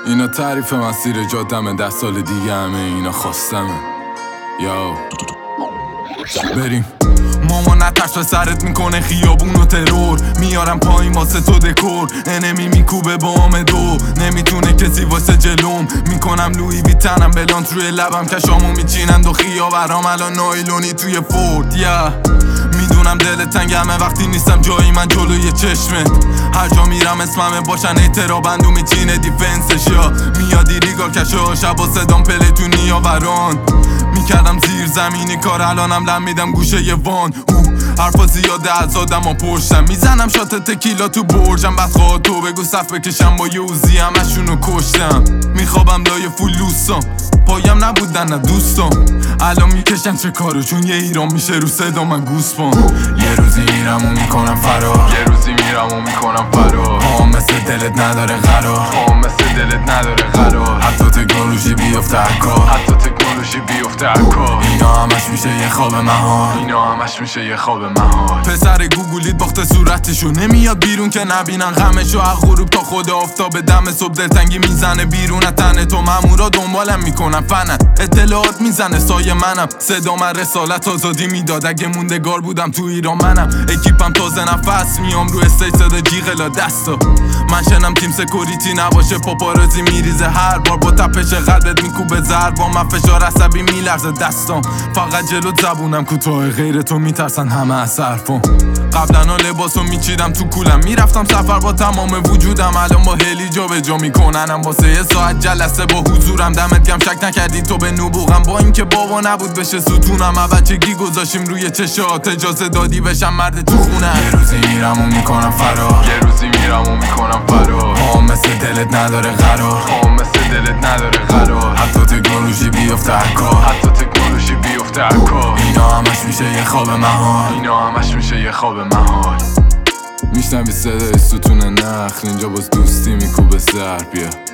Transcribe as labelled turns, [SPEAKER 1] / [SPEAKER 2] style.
[SPEAKER 1] اینا تعریف مسیر جادمه، 10 سال دیگه همه اینا خواستمه. یاو بریم. ماما نترس به سرت میکنه خیابون و ترور، میارم پایین واسه تو دکور، انمی میکوبه بام دو، نمیتونه کسی واسه جلوم، میکنم لوی ویتنم بلانت روی لبم، کشامو میچینند و خیابرام الان نایلونی توی فورد. میدونم دل تنگمه وقتی نیستم جایی من جلوی چشمت، هر جا میرم اسممه باشن اعترا بندو میچینه دیفنسش، یا میادی ریگا کشا شب و صدام پلتونی آوران، میکردم زیر زمینی کار الانم لم میدم گوشه ی وان. حرفا زیاده از آدم ها پشتم، میزنم شات تکیلا تو برجم، بس خواه تو بگو صف بکشم با یوزی همشونو کشتم، میخوابم لای فولوسام، پایم نبودن نه دوستام، الان میکشم چه کارو چون یه ایران میشه رو صدا من گوسپام. یه روزی میرم و میکنم فرار، یه روزی میرم و میکنم فرار، پام مثل دلت نداره قرار، پام مثل دلت نداره قرار، حتی تکنولوژی بیفته هرکار، حتی تکنولوژی بیفته هرکار، اینا همش میشه یه خواب مهار، اینا همش میشه یه خواب مهار. پسر گوگلیت باخته صورتشو، نمیاد بیرون که نبینن غمشو، از غروب تا خود آفتاب دم صبح دلتنگی میزنه بیرون تنه تو، مامورا دنبالم میکنن فنن، اطلاعات میزنه سایه منم، صدا من رسالت آزادی میداد، اگه موندگار بودم تو ایران منم، اکیپم تازه نفس میام رو استیج صدا جیغلا دستا، من شنم تیم سکوریتی نباشه پاپارازی میریزه هر بار، با تپش قلبت میکوبه ضربا، من فشار عصبی میلرزه دستام، فقط جلوت زبونم کوتاه غیر تو میترسن همه از حرفام، قبلا لباسو میچیدم تو کولم، میرفتم سفر با تمام وجودم، الان با هلی جا به جا میکننم واسه یه ساعت جلسه با حضورم، دمت گرم شک نکردی تو به نبوغم، با اینکه بابا نبود بشه ستونم، بچگی گذاشیم روی چشات، اجازه دادی بشم مرد تو خونم. یه روزی میرم و میکنم فرار، یه روزی میرم و میکنم فرار، پام مثل دلت نداره قرار، پام مثل دلت نداره قرار، حتی تکنولوژی بیفته هرکار، حتی تکنولوژی بیفته هرکار، اینا همش میشه یه خواب مهار، اینا همش میشه یه خواب مهار. میشنوی صدای ستون نخل، اینجا باز دوستی میکوبه سر، بیا